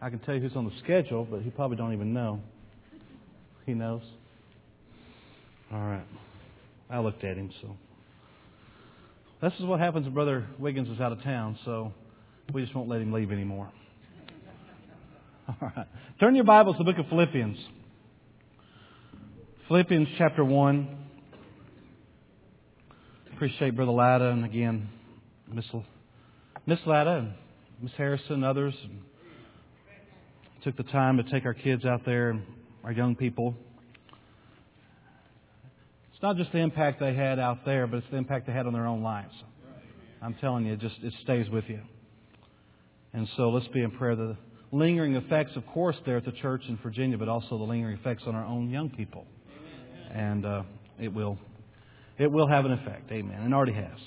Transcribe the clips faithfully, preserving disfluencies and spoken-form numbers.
I can tell you who's on the schedule, but he probably don't even know. He knows. All right. I looked at him, so. This is what happens when Brother Wiggins is out of town, so we just won't let him leave anymore. All right. Turn your Bibles to the book of Philippians. Philippians chapter one. Appreciate Brother Latta and again Miss Miss Latta and Miss Harrison and others. Took the time to take our kids out there and our young people. It's not just the impact they had out there, but it's the impact they had on their own lives. I'm telling you, it just it stays with you. And so let's be in prayer. The lingering effects, of course, there at the church in Virginia, but also the lingering effects on our own young people. And uh, it will it will have an effect. Amen. And already has.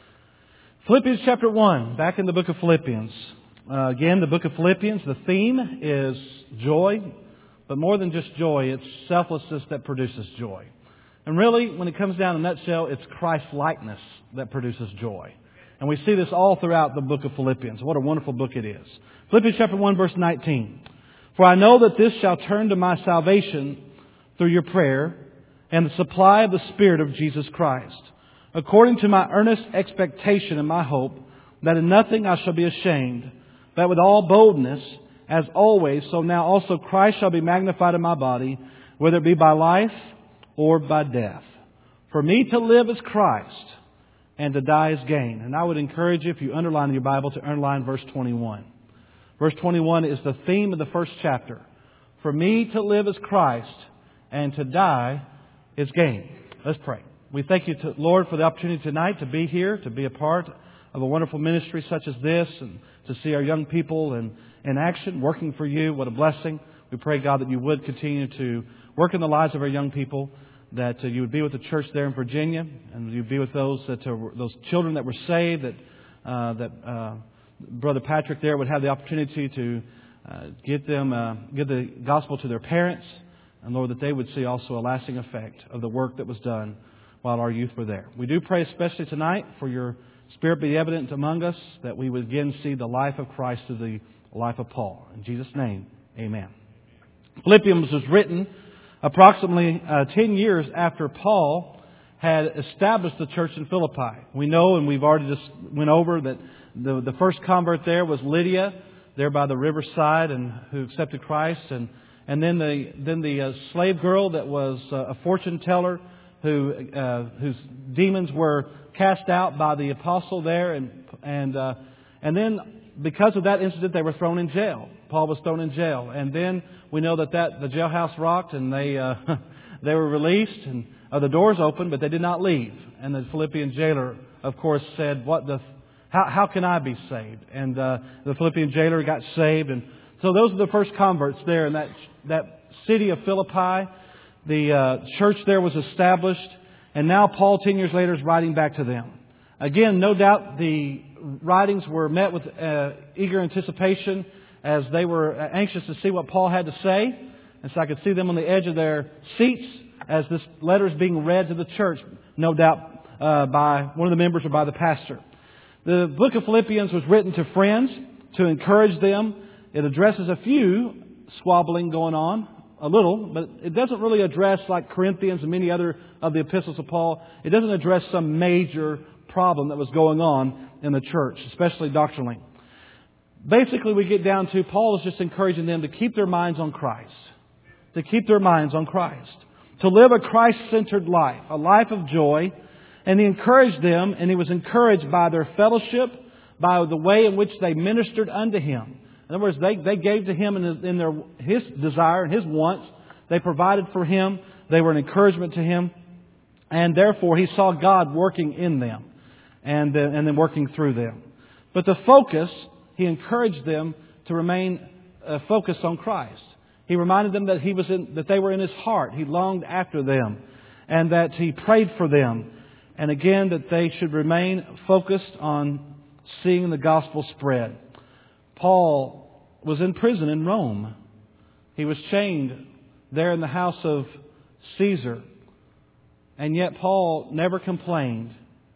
Philippians chapter one, back in the book of Philippians. Uh, again, the book of Philippians, the theme is joy. But more than just joy, it's selflessness that produces joy. And really, when it comes down in a nutshell, it's Christ-likeness that produces joy. And we see this all throughout the book of Philippians. What a wonderful book it is. Philippians chapter one, verse nineteen. For I know that this shall turn to my salvation through your prayer and the supply of the Spirit of Jesus Christ, according to my earnest expectation and my hope, that in nothing I shall be ashamed, that with all boldness, as always, so now also Christ shall be magnified in my body, whether it be by life or by death. For me to live is Christ, and to die is gain. And I would encourage you, if you underline in your Bible, to underline verse twenty-one. Verse twenty-one is the theme of the first chapter. For me to live is Christ, and to die is gain. Let's pray. We thank you, to, Lord, for the opportunity tonight to be here, to be a part of a wonderful ministry such as this, and to see our young people in, in action, working for you. What a blessing. We pray, God, that you would continue to work in the lives of our young people, that uh, you would be with the church there in Virginia, and you'd be with those that are, those children that were saved, that uh, that uh, Brother Patrick there would have the opportunity to uh, get them, uh, give the gospel to their parents, and Lord, that they would see also a lasting effect of the work that was done while our youth were there. We do pray especially tonight for your Spirit be evident among us, that we would again see the life of Christ through the life of Paul. In Jesus' name, amen. Philippians was written approximately uh, ten years after Paul had established the church in Philippi. We know, and we've already just went over, that the, the first convert there was Lydia, there by the riverside, and who accepted Christ. And, and then the then the uh, slave girl that was uh, a fortune teller, who uh, whose demons were cast out by the apostle there. And, and, uh, and then because of that incident, they were thrown in jail. Paul was thrown in jail. And then we know that, that the jailhouse rocked, and they uh, they were released, and uh, the doors opened, but they did not leave. And the Philippian jailer, of course, said, "What the? How, how can I be saved?" And uh, the Philippian jailer got saved. And so those are the first converts there in that that city of Philippi. The uh, church there was established, and now Paul, ten years later, is writing back to them. Again, no doubt the writings were met with uh, eager anticipation, as they were anxious to see what Paul had to say. And so I could see them on the edge of their seats as this letter is being read to the church, no doubt uh, by one of the members or by the pastor. The book of Philippians was written to friends to encourage them. It addresses a few squabbling going on, a little, but it doesn't really address, like Corinthians and many other of the epistles of Paul, it doesn't address some major problem that was going on in the church, especially doctrinally. Basically, we get down to Paul is just encouraging them to keep their minds on Christ. To keep their minds on Christ. To live a Christ-centered life. A life of joy. And he encouraged them, and he was encouraged by their fellowship, by the way in which they ministered unto him. In other words, they, they gave to him in, his, in their, his desire and his wants. They provided for him. They were an encouragement to him. And therefore, he saw God working in them. And, uh, and then working through them. But the focus, he encouraged them to remain uh, focused on Christ. He reminded them that he was in, that they were in his heart. He longed after them, and that he prayed for them. And again, that they should remain focused on seeing the gospel spread. Paul was in prison in Rome. He was chained there in the house of Caesar. And yet Paul never complained.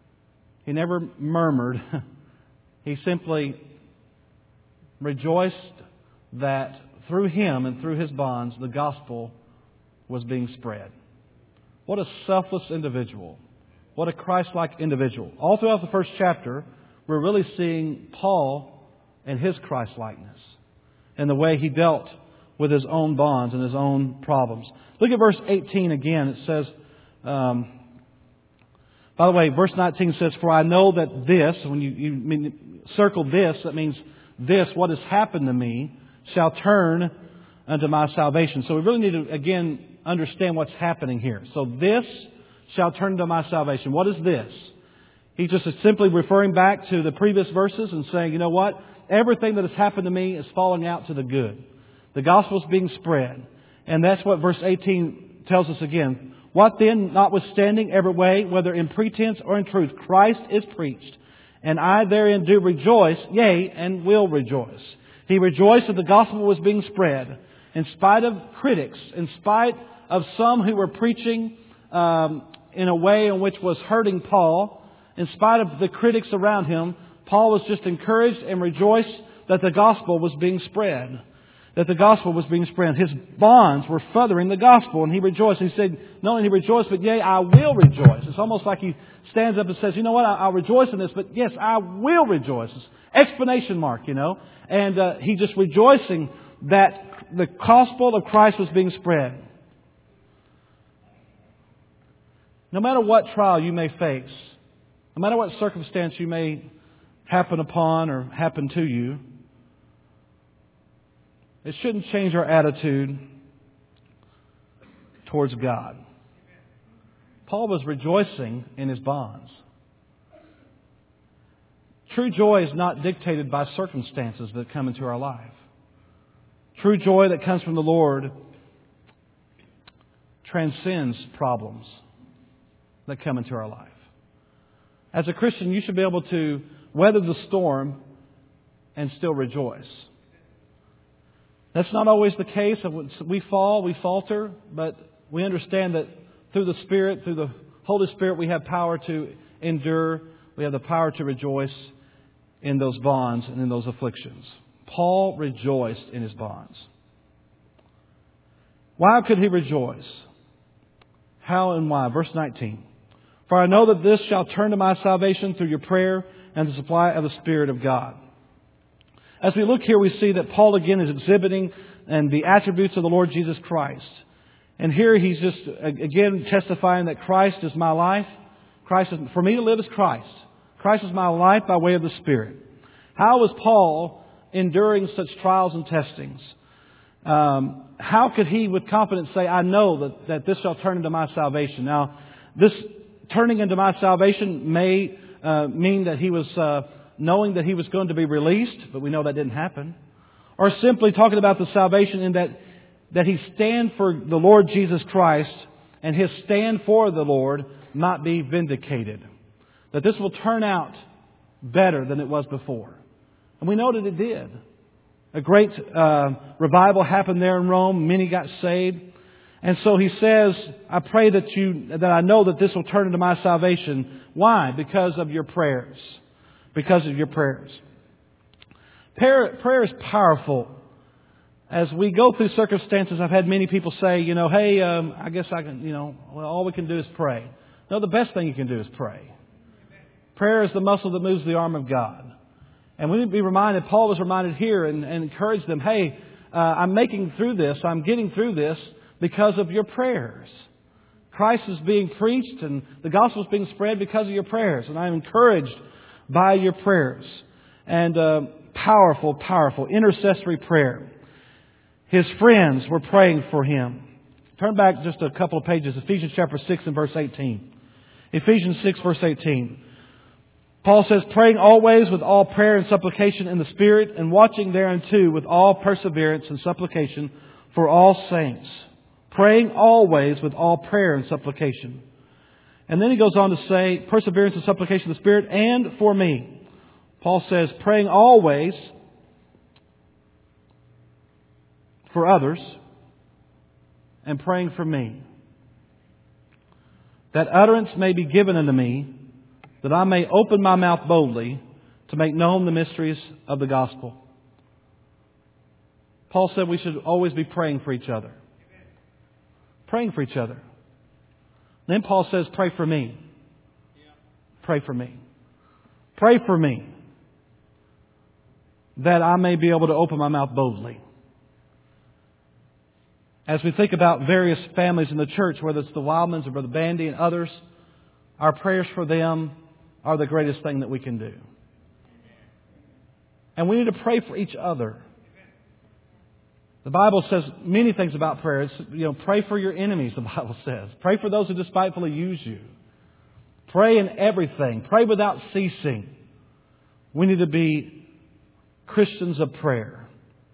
He never murmured. He simply rejoiced that through him and through his bonds, the gospel was being spread. What a selfless individual. What a Christ-like individual. All throughout the first chapter, we're really seeing Paul and his Christ-likeness and the way he dealt with his own bonds and his own problems. Look at verse eighteen again. It says, um, by the way, verse nineteen says, "For I know that this," when you, you mean, circle this, that means this, what has happened to me, shall turn unto my salvation. So we really need to, again, understand what's happening here. So this shall turn to my salvation. What is this? He's just simply referring back to the previous verses and saying, you know what? Everything that has happened to me is falling out to the good. The gospel is being spread. And that's what verse eighteen tells us again. "What then, notwithstanding every way, whether in pretense or in truth, Christ is preached. And I therein do rejoice, yea, and will rejoice." He rejoiced that the gospel was being spread. In spite of critics, in spite of some who were preaching um, in a way in which was hurting Paul, in spite of the critics around him, Paul was just encouraged and rejoiced that the gospel was being spread. That the gospel was being spread. His bonds were furthering the gospel, and he rejoiced. He said, not only he rejoiced, but yea, I will rejoice. It's almost like he stands up and says, you know what, I'll rejoice in this, but yes, I will rejoice. It's exclamation mark, you know. And uh, he just rejoicing that the gospel of Christ was being spread. No matter what trial you may face, no matter what circumstance you may happen upon or happen to you, it shouldn't change our attitude towards God. Paul was rejoicing in his bonds. True joy is not dictated by circumstances that come into our life. True joy that comes from the Lord transcends problems that come into our life. As a Christian, you should be able to weather the storm and still rejoice. That's not always the case. We fall, we falter, but we understand that through the Spirit, through the Holy Spirit, we have power to endure. We have the power to rejoice in those bonds and in those afflictions. Paul rejoiced in his bonds. Why could he rejoice? How and why? Verse nineteen. "For I know that this shall turn to my salvation through your prayer and the supply of the Spirit of God." As we look here, we see that Paul again is exhibiting and the attributes of the Lord Jesus Christ. And here he's just again testifying that Christ is my life. Christ is, for me to live is Christ. Christ is my life by way of the Spirit. How was Paul enduring such trials and testings? Um, how could he with confidence say, I know that, that this shall turn into my salvation? Now, this turning into my salvation may uh, mean that he was uh, knowing that he was going to be released, but we know that didn't happen. Or simply talking about the salvation in that, that he stand for the Lord Jesus Christ and his stand for the Lord might be vindicated. That this will turn out better than it was before. And we know that it did. A great uh, revival happened there in Rome. Many got saved. And so he says, I pray that you, that I know that this will turn into my salvation. Why? Because of your prayers. Because of your prayers. Prayer, prayer is powerful. As we go through circumstances, I've had many people say, you know, hey, um, I guess I can, you know, well, all we can do is pray. No, the best thing you can do is pray. Prayer is the muscle that moves the arm of God. And we need to be reminded, Paul was reminded here and, and encouraged them, hey, uh, I'm making through this, I'm getting through this because of your prayers. Christ is being preached and the gospel is being spread because of your prayers. And I'm encouraged by your prayers. And uh, powerful, powerful intercessory prayer. His friends were praying for him. Turn back just a couple of pages. Ephesians chapter six and verse eighteen. Ephesians six verse eighteen. Paul says, praying always with all prayer and supplication in the Spirit, and watching thereunto with all perseverance and supplication for all saints. Praying always with all prayer and supplication. And then he goes on to say, perseverance and supplication in the Spirit, and for me. Paul says, praying always for others, and praying for me, that utterance may be given unto me, that I may open my mouth boldly to make known the mysteries of the gospel. Paul said we should always be praying for each other. Praying for each other. Then Paul says, pray for me. Pray for me. Pray for me that I may be able to open my mouth boldly. As we think about various families in the church, whether it's the Wildmans or Brother Bandy and others, our prayers for them are the greatest thing that we can do. And we need to pray for each other. The Bible says many things about prayer. It's, you know, pray for your enemies, the Bible says. Pray for those who despitefully use you. Pray in everything. Pray without ceasing. We need to be Christians of prayer.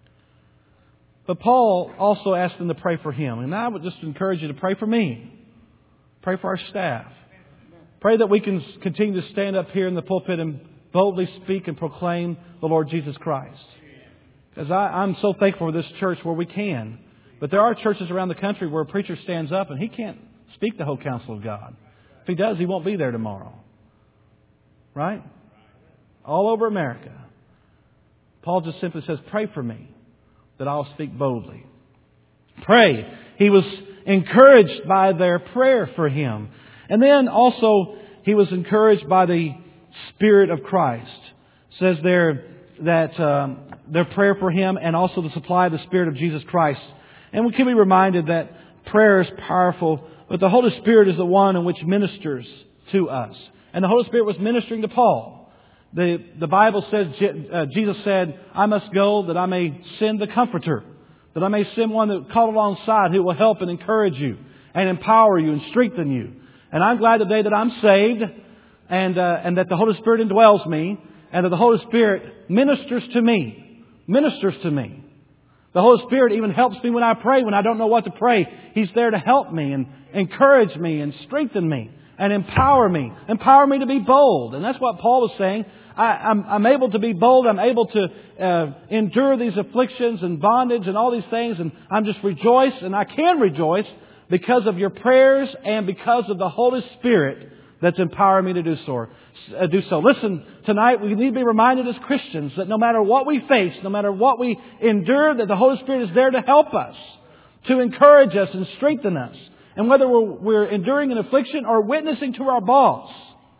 But Paul also asked them to pray for him. And I would just encourage you to pray for me. Pray for our staff. Pray that we can continue to stand up here in the pulpit and boldly speak and proclaim the Lord Jesus Christ. Because I'm so thankful for this church where we can. But there are churches around the country where a preacher stands up and he can't speak the whole counsel of God. If he does, he won't be there tomorrow. Right? All over America. Paul just simply says, pray for me that I'll speak boldly. Pray. He was encouraged by their prayer for him. And then also he was encouraged by the Spirit of Christ. It says there that um, their prayer for him and also the supply of the Spirit of Jesus Christ. And we can be reminded that prayer is powerful, but the Holy Spirit is the one in which ministers to us. And the Holy Spirit was ministering to Paul. The, the Bible says, uh, Jesus said, I must go that I may send the Comforter, that I may send one that call alongside who will help and encourage you and empower you and strengthen you. And I'm glad today that I'm saved and, uh, and that the Holy Spirit indwells me and that the Holy Spirit ministers to me, ministers to me. The Holy Spirit even helps me when I pray, when I don't know what to pray. He's there to help me and encourage me and strengthen me and empower me. Empower me to be bold. And that's what Paul was saying. I, I'm, I'm able to be bold. I'm able to uh, endure these afflictions and bondage and all these things. And I'm just rejoice. And I can rejoice because of your prayers and because of the Holy Spirit that's empowering me to do so. Uh, do so. Listen, tonight we need to be reminded as Christians that no matter what we face, no matter what we endure, that the Holy Spirit is there to help us, to encourage us and strengthen us. And whether we're, we're enduring an affliction or witnessing to our boss,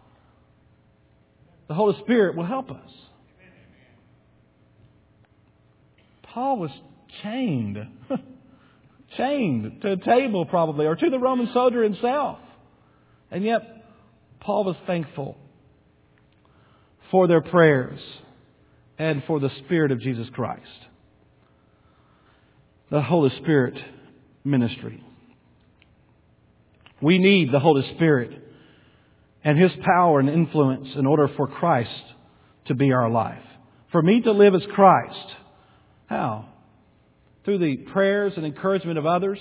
the Holy Spirit will help us. Paul was chained. chained to a table probably, or to the Roman soldier himself. And yet, Paul was thankful for their prayers and for the Spirit of Jesus Christ. The Holy Spirit ministry. We need the Holy Spirit and His power and influence in order for Christ to be our life. For me to live as Christ. How? Through the prayers and encouragement of others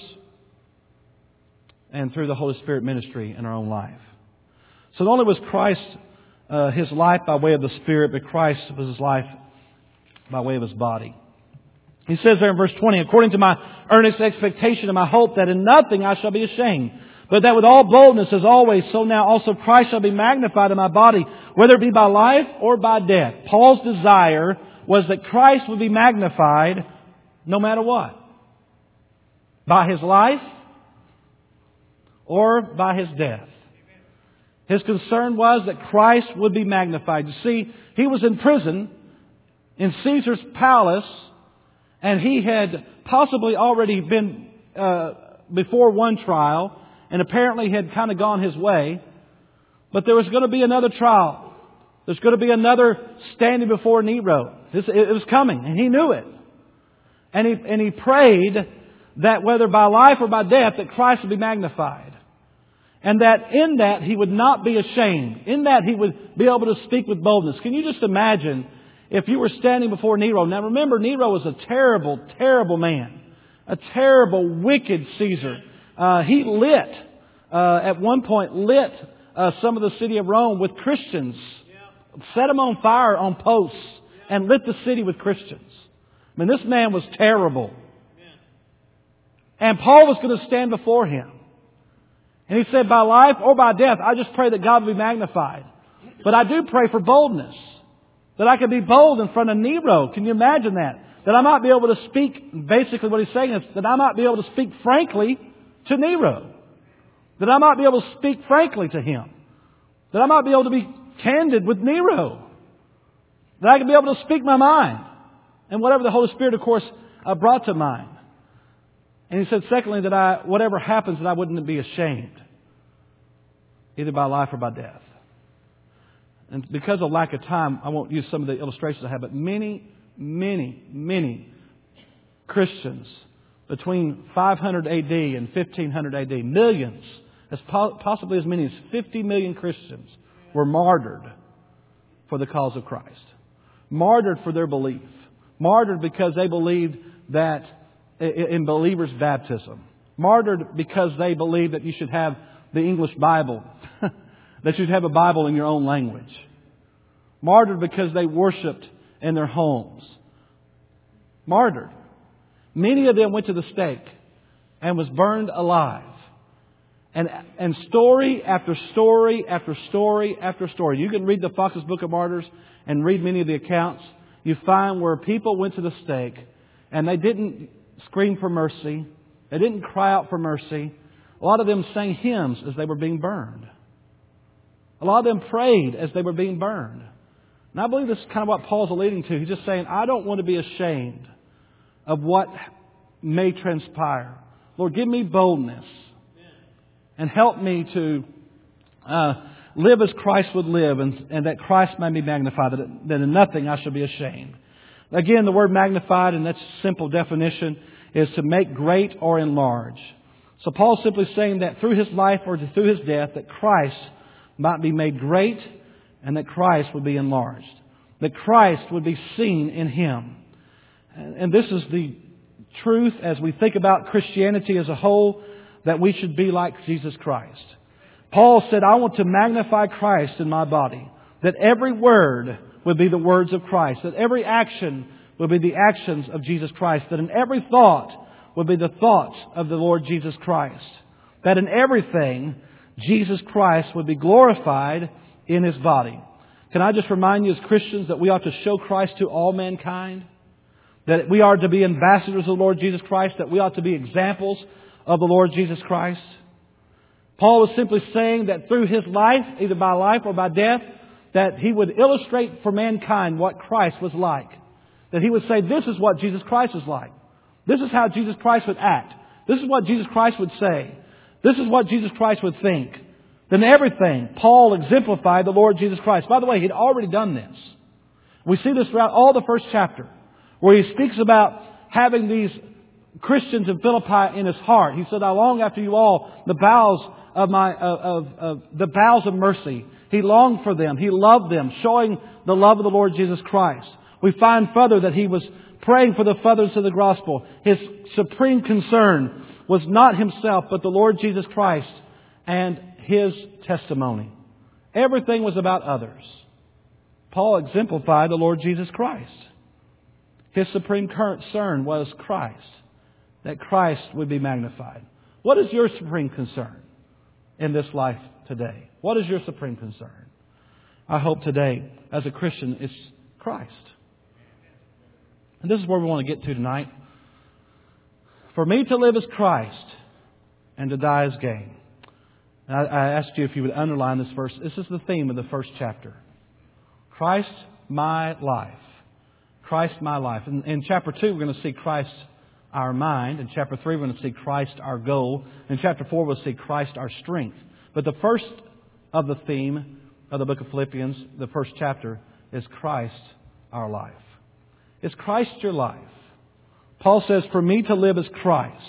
and through the Holy Spirit ministry in our own life. So not only was Christ uh, His life by way of the Spirit, but Christ was His life by way of His body. He says there in verse twenty, according to my earnest expectation and my hope that in nothing I shall be ashamed, but that with all boldness as always, so now also Christ shall be magnified in my body, whether it be by life or by death. Paul's desire was that Christ would be magnified no matter what. By His life or by His death. His concern was that Christ would be magnified. You see, he was in prison in Caesar's palace, and he had possibly already been uh, before one trial, and apparently had kind of gone his way. But there was going to be another trial. There's going to be another standing before Nero. This, it was coming, and he knew it. And he, and he prayed that whether by life or by death, that Christ would be magnified. And that in that he would not be ashamed. In that he would be able to speak with boldness. Can you just imagine if you were standing before Nero? Now remember, Nero was a terrible, terrible man. A terrible, wicked Caesar. Uh, he lit, uh, at one point, lit uh, some of the city of Rome with Christians. Yeah. Set them on fire on posts. Yeah. And lit the city with Christians. I mean, this man was terrible. Yeah. And Paul was going to stand before him. And he said, by life or by death, I just pray that God will be magnified. But I do pray for boldness. That I could be bold in front of Nero. Can you imagine that? That I might be able to speak, basically what he's saying is that I might be able to speak frankly to Nero. That I might be able to speak frankly to him. That I might be able to be candid with Nero. That I can be able to speak my mind. And whatever the Holy Spirit, of course, uh, brought to mind. And he said, secondly, that I, whatever happens, that I wouldn't be ashamed. Either by life or by death. And because of lack of time, I won't use some of the illustrations I have, but many, many, many Christians between five hundred A D and fifteen hundred A D, millions, as po- possibly as many as fifty million Christians were martyred for the cause of Christ. Martyred for their belief. Martyred because they believed that in believers' baptism. Martyred because they believed that you should have the English Bible. That you'd have a Bible in your own language. Martyred because they worshipped in their homes. Martyred. Many of them went to the stake and was burned alive. And, and story after story after story after story. You can read the Fox's Book of Martyrs and read many of the accounts. You find where people went to the stake and they didn't scream for mercy. They didn't cry out for mercy. A lot of them sang hymns as they were being burned. A lot of them prayed as they were being burned. And I believe this is kind of what Paul's alluding to. He's just saying, I don't want to be ashamed of what may transpire. Lord, give me boldness and help me to uh, live as Christ would live, and, and that Christ may be magnified, that, that in nothing I shall be ashamed. Again, the word magnified, and that's a simple definition, is to make great or enlarge. So Paul's simply saying that through his life or through his death, that Christ might be made great and that Christ would be enlarged. That Christ would be seen in him. And this is the truth as we think about Christianity as a whole, that we should be like Jesus Christ. Paul said, I want to magnify Christ in my body. That every word would be the words of Christ. That every action would be the actions of Jesus Christ. That in every thought would be the thoughts of the Lord Jesus Christ. That in everything, Jesus Christ would be glorified in His body. Can I just remind you as Christians that we ought to show Christ to all mankind? That we are to be ambassadors of the Lord Jesus Christ? That we ought to be examples of the Lord Jesus Christ? Paul was simply saying that through His life, either by life or by death, that He would illustrate for mankind what Christ was like. That He would say, this is what Jesus Christ was like. This is how Jesus Christ would act. This is what Jesus Christ would say. This is what Jesus Christ would think. Then everything, Paul exemplified the Lord Jesus Christ. By the way, he'd already done this. We see this throughout all the first chapter, where he speaks about having these Christians in Philippi in his heart. He said, I long after you all the bowels of my of, of, of the bowels of mercy. He longed for them. He loved them, showing the love of the Lord Jesus Christ. We find further that he was praying for the furtherance of the gospel. His supreme concern was not himself, but the Lord Jesus Christ and His testimony. Everything was about others. Paul exemplified the Lord Jesus Christ. His supreme concern was Christ, that Christ would be magnified. What is your supreme concern in this life today? What is your supreme concern? I hope today, as a Christian, it's Christ. And this is where we want to get to tonight. For me to live is Christ, and to die is gain. And I, I asked you if you would underline this verse. This is the theme of the first chapter. Christ, my life. Christ, my life. In, in chapter two, we're going to see Christ, our mind. In chapter three, we're going to see Christ, our goal. In chapter four, we'll see Christ, our strength. But the first of the theme of the book of Philippians, the first chapter, is Christ, our life. Is Christ your life? Paul says, for me to live is Christ.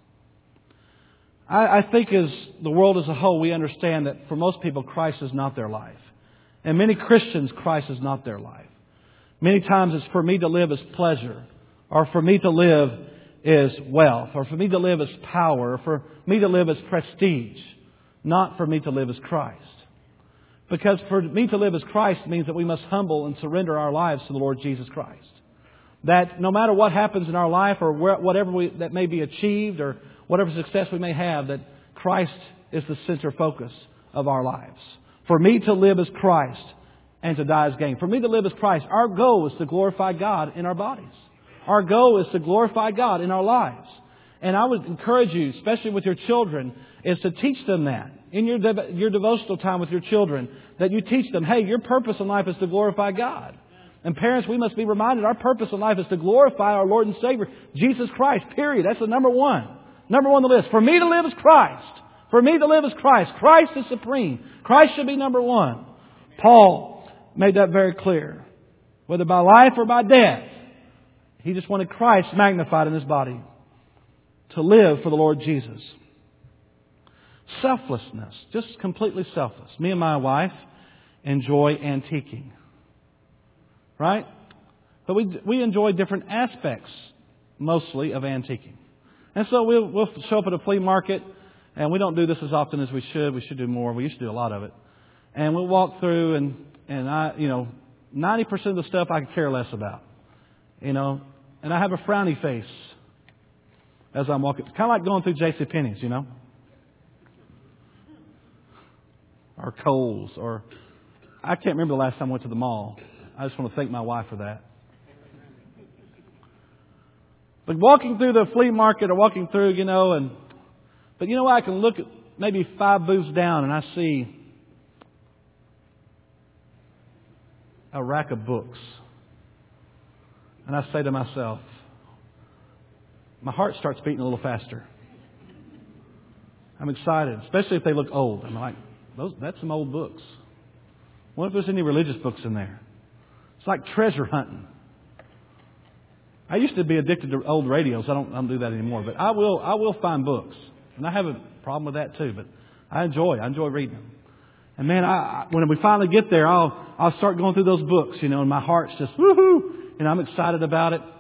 I, I think as the world as a whole, we understand that for most people, Christ is not their life. And many Christians, Christ is not their life. Many times it's for me to live as pleasure, or for me to live is wealth, or for me to live as power, or for me to live as prestige, not for me to live as Christ. Because for me to live as Christ means that we must humble and surrender our lives to the Lord Jesus Christ. That no matter what happens in our life or whatever we, that may be achieved or whatever success we may have, that Christ is the center focus of our lives. For me to live as Christ and to die as gain. For me to live as Christ, our goal is to glorify God in our bodies. Our goal is to glorify God in our lives. And I would encourage you, especially with your children, is to teach them that. In your, dev- your devotional time with your children, that you teach them, hey, your purpose in life is to glorify God. And parents, we must be reminded our purpose in life is to glorify our Lord and Savior, Jesus Christ, period. That's the number one. Number one on the list. For me to live is Christ. For me to live is Christ. Christ is supreme. Christ should be number one. Paul made that very clear. Whether by life or by death, he just wanted Christ magnified in his body. To live for the Lord Jesus. Selflessness. Just completely selfless. Me and my wife enjoy antiquing. Right? But we we enjoy different aspects, mostly, of antiquing. And so we'll, we'll show up at a flea market, and we don't do this as often as we should. We should do more. We used to do a lot of it. And we'll walk through, and, and I, you know, ninety percent of the stuff I could care less about. You know, and I have a frowny face as I'm walking. It's kind of like going through JCPenney's, you know. Or Kohl's, or I can't remember the last time I went to the mall. I just want to thank my wife for that. But walking through the flea market or walking through, you know, and but you know what? I can look at maybe five booths down and I see a rack of books. And I say to myself, my heart starts beating a little faster. I'm excited, especially if they look old. I'm like, those, that's some old books. What if there's any religious books in there? It's like treasure hunting. I used to be addicted to old radios. I don't, I don't do that anymore. But I will, I will find books, and I have a problem with that too. But I enjoy, I enjoy reading them. And man, I, when we finally get there, I'll, I'll start going through those books, you know, and my heart's just woohoo, and I'm excited about it.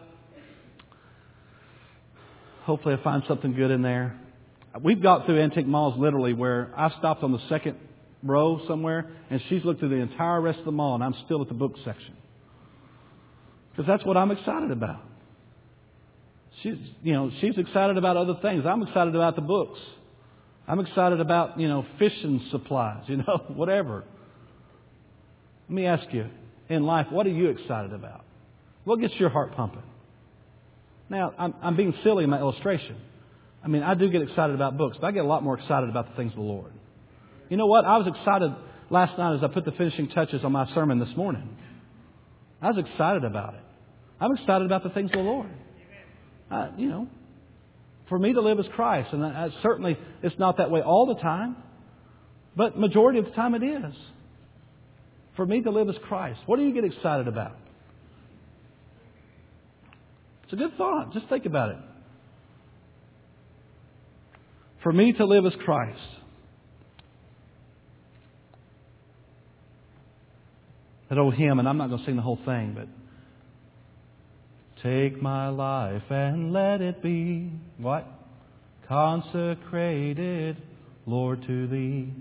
Hopefully, I find something good in there. We've got through antique malls literally where I stopped on the second row somewhere, and she's looked through the entire rest of the mall, and I'm still at the book section. Because that's what I'm excited about. She's, you know, she's excited about other things. I'm excited about the books. I'm excited about, you know, fishing supplies, you know, whatever. Let me ask you, in life, what are you excited about? What gets your heart pumping? Now, I'm, I'm being silly in my illustration. I mean, I do get excited about books, but I get a lot more excited about the things of the Lord. You know what? I was excited last night as I put the finishing touches on my sermon this morning. I was excited about it. I'm excited about the things of the Lord. Uh, you know, for me to live is Christ. And I, I, certainly it's not that way all the time. But majority of the time it is. For me to live is Christ. What do you get excited about? It's a good thought. Just think about it. For me to live is Christ. That old hymn, and I'm not going to sing the whole thing, but take my life and let it be, what? Consecrated, Lord, to Thee.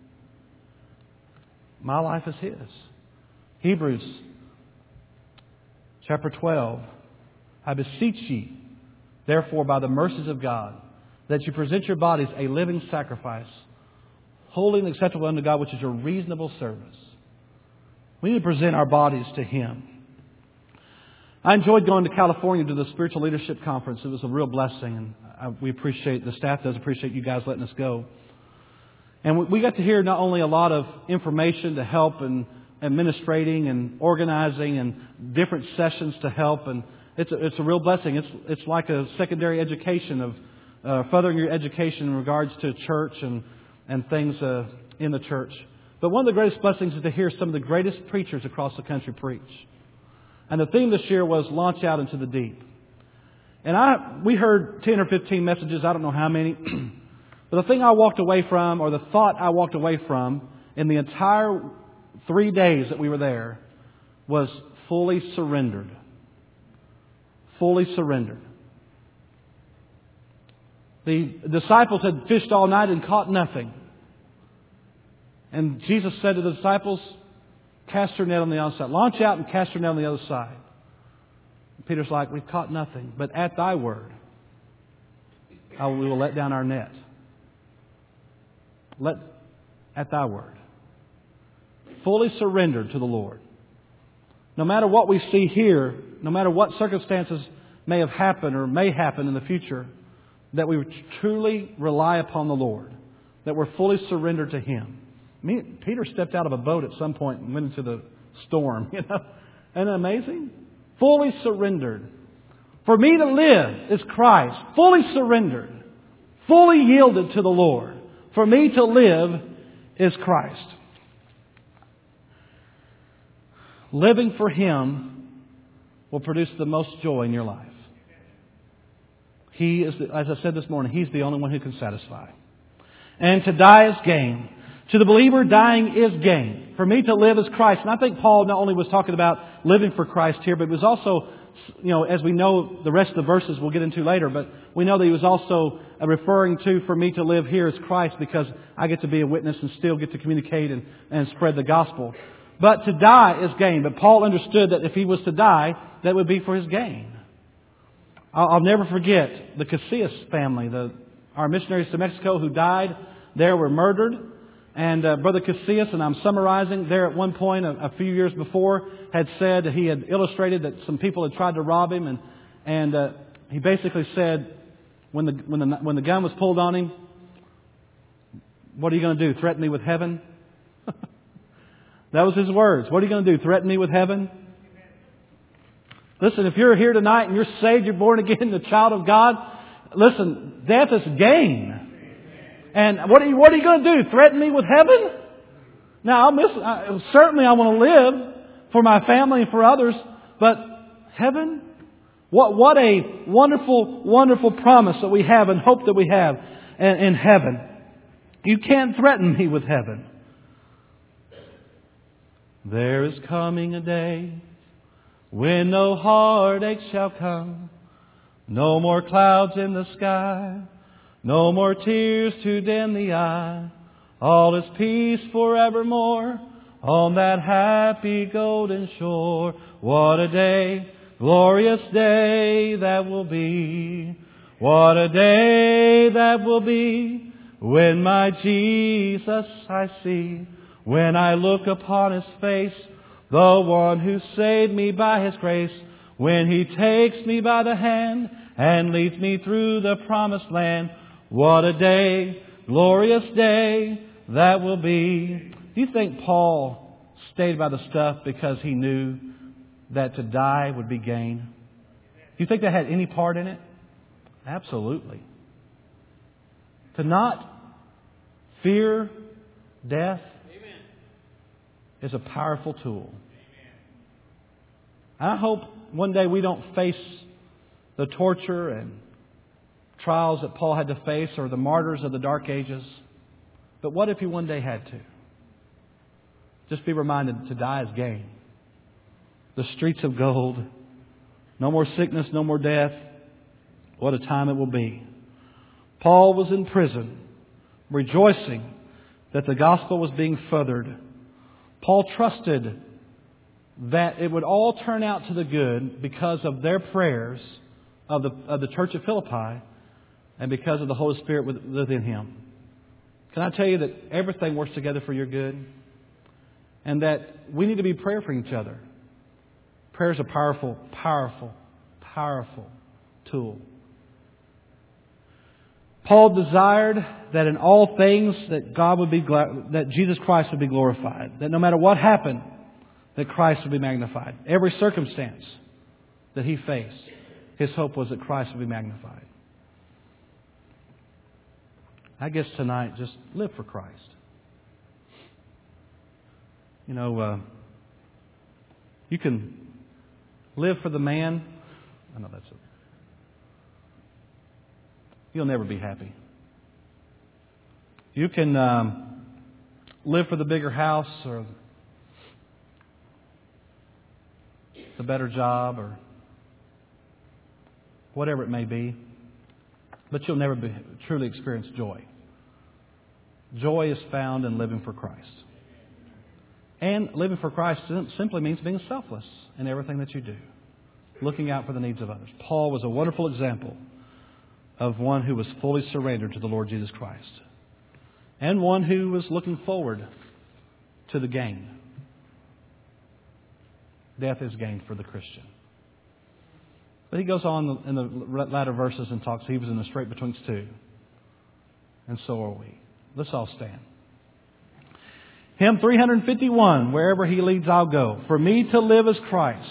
My life is His. Hebrews chapter twelve. I beseech ye, therefore, by the mercies of God, that you present your bodies a living sacrifice, holy and acceptable unto God, which is your reasonable service. We need to present our bodies to Him. I enjoyed going to California to the Spiritual Leadership Conference. It was a real blessing, and I, we appreciate, the staff does appreciate you guys letting us go. And we, we got to hear not only a lot of information to help in administrating and organizing and different sessions to help, and it's a, it's a real blessing. It's it's like a secondary education of uh, furthering your education in regards to church and, and things uh, in the church. But one of the greatest blessings is to hear some of the greatest preachers across the country preach. And the theme this year was Launch Out into the Deep. And I we heard ten or fifteen messages, I don't know how many. But the thing I walked away from, or the thought I walked away from in the entire three days that we were there, was fully surrendered. Fully surrendered. The disciples had fished all night and caught nothing. And Jesus said to the disciples, cast your net on the other side. Launch out and cast your net on the other side. And Peter's like, we've caught nothing. But at Thy word, I will, we will let down our net. Let, at Thy word. Fully surrendered to the Lord. No matter what we see here, no matter what circumstances may have happened or may happen in the future, that we truly rely upon the Lord, that we're fully surrendered to Him. Me, Peter stepped out of a boat at some point and went into the storm. You know, isn't that amazing? Fully surrendered. For me to live is Christ. Fully surrendered. Fully yielded to the Lord. For me to live is Christ. Living for Him will produce the most joy in your life. He is, the, as I said this morning, He's the only one who can satisfy. And to die is gain. To the believer, dying is gain. For me to live is Christ. And I think Paul not only was talking about living for Christ here, but it was also, you know, as we know the rest of the verses we'll get into later, but we know that he was also referring to, for me to live here is Christ, because I get to be a witness and still get to communicate and, and spread the gospel. But to die is gain. But Paul understood that if he was to die, that would be for his gain. I'll, I'll never forget the Casillas family, the, our missionaries to Mexico who died there were murdered. And uh, Brother Casillas, and I'm summarizing, there at one point a, a few years before had said that he had illustrated that some people had tried to rob him, and and uh, he basically said when the when the when the gun was pulled on him, "What are you going to do? Threaten me with heaven?" That was his words. What are you going to do? Threaten me with heaven? Listen, if you're here tonight and you're saved, you're born again, the child of God, listen, death is gain. And what are you, what are you going to do? Threaten me with heaven? Now, I'll miss, I, certainly I want to live for my family and for others, but heaven? What, what a wonderful, wonderful promise that we have and hope that we have in, in heaven. You can't threaten me with heaven. There is coming a day when no heartache shall come, no more clouds in the sky, no more tears to dim the eye. All is peace forevermore on that happy golden shore. What a day, glorious day that will be. What a day that will be when my Jesus I see. When I look upon His face, the one who saved me by His grace. When He takes me by the hand and leads me through the promised land. What a day, glorious day that will be. Do you think Paul stayed by the stuff because he knew that to die would be gain? Do you think that had any part in it? Absolutely. To not fear death is a powerful tool. I hope one day we don't face the torture and trials that Paul had to face, or the martyrs of the Dark Ages. But what if he one day had to? Just be reminded to die is gain. The streets of gold. No more sickness, no more death. What a time it will be. Paul was in prison, rejoicing that the gospel was being furthered. Paul trusted that it would all turn out to the good because of their prayers of the, of the church of Philippi, and because of the Holy Spirit within him. Can I tell you that everything works together for your good? And that we need to be praying for each other. Prayer is a powerful, powerful, powerful tool. Paul desired that in all things that God would be glad, that Jesus Christ would be glorified. That no matter what happened, that Christ would be magnified. Every circumstance that he faced, his hope was that Christ would be magnified. I guess tonight, just live for Christ. You know, uh, you can live for the man. I know that's it. You'll never be happy. You can um, live for the bigger house or the better job or whatever it may be. But you'll never be, truly experience joy. Joy is found in living for Christ. And living for Christ simply means being selfless in everything that you do. Looking out for the needs of others. Paul was a wonderful example of one who was fully surrendered to the Lord Jesus Christ. And one who was looking forward to the gain. Death is gain for the Christian. But he goes on in the latter verses and talks, he was in the strait betwixt two. And so are we. Let's all stand. Hymn three fifty-one, wherever He leads, I'll go. For me to live is Christ.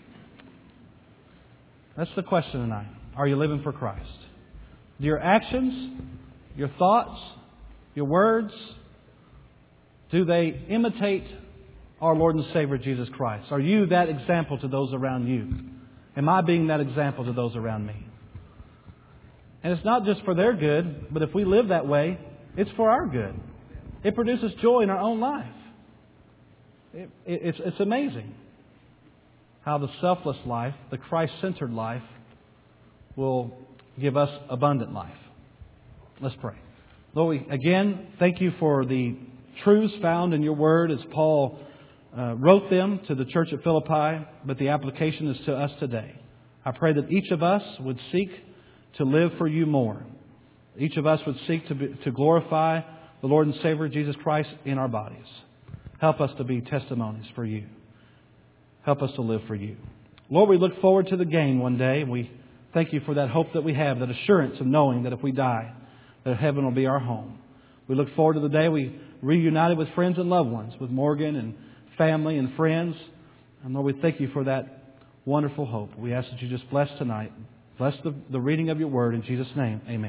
That's the question tonight. Are you living for Christ? Do your actions, your thoughts, your words, do they imitate our Lord and Savior Jesus Christ? Are you that example to those around you? Am I being that example to those around me? And it's not just for their good, but if we live that way, it's for our good. It produces joy in our own life. It, it, it's, it's amazing how the selfless life, the Christ-centered life, will give us abundant life. Let's pray. Lord, we again thank You for the truths found in Your Word as Paul uh, wrote them to the church at Philippi, but the application is to us today. I pray that each of us would seek to live for You more. Each of us would seek to, be, to glorify the Lord and Savior Jesus Christ in our bodies. Help us to be testimonies for You. Help us to live for You. Lord, we look forward to the game one day. We thank You for that hope that we have, that assurance of knowing that if we die, that heaven will be our home. We look forward to the day we reunited with friends and loved ones, with Morgan and family and friends. And Lord, we thank You for that wonderful hope. We ask that You just bless tonight. Bless the, the reading of Your Word in Jesus' name. Amen.